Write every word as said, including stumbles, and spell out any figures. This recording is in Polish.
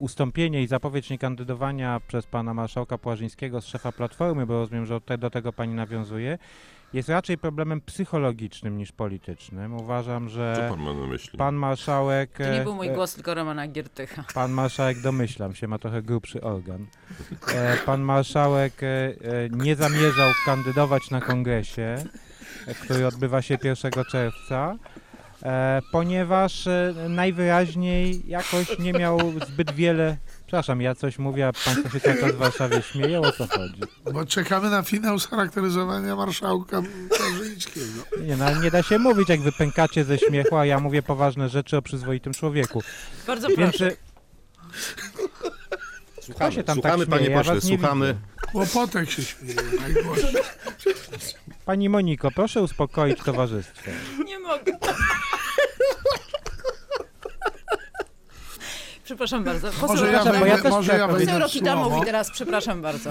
ustąpienie i zapowiedź niekandydowania przez pana marszałka Płażyńskiego z szefa Platformy, bo rozumiem, że te, do tego pani nawiązuje, jest raczej problemem psychologicznym niż politycznym. Uważam, Co że pan ma na myśli? pan marszałek... To nie był mój e, głos, tylko Romana Giertycha. Pan marszałek, domyślam się, ma trochę grubszy organ. E, pan marszałek e, e, nie zamierzał kandydować na kongresie, e, który odbywa się pierwszego czerwca, e, ponieważ e, najwyraźniej jakoś nie miał zbyt wiele... Przepraszam, ja coś mówię, a państwo się cały czas w Warszawie śmieją, o co chodzi? Bo czekamy na finał scharakteryzowania marszałka Płażyńskiego. Nie, no, ale nie da się mówić, jak wy pękacie ze śmiechu, a ja mówię poważne rzeczy o przyzwoitym człowieku. Bardzo Więc proszę. e, Słuchamy, się tam słuchamy tak panie śmieje? Ja pośle, was nie słuchamy. widzę. Łopotek się śmieje najgłośniej. pani Moniko, proszę uspokoić towarzystwo. Nie mogę. Przepraszam bardzo. Poseł Może ja Rokita- bo ja wejdę, też może ja chciałem wejdę Poseł w Rokita słowo. mówi teraz, przepraszam bardzo.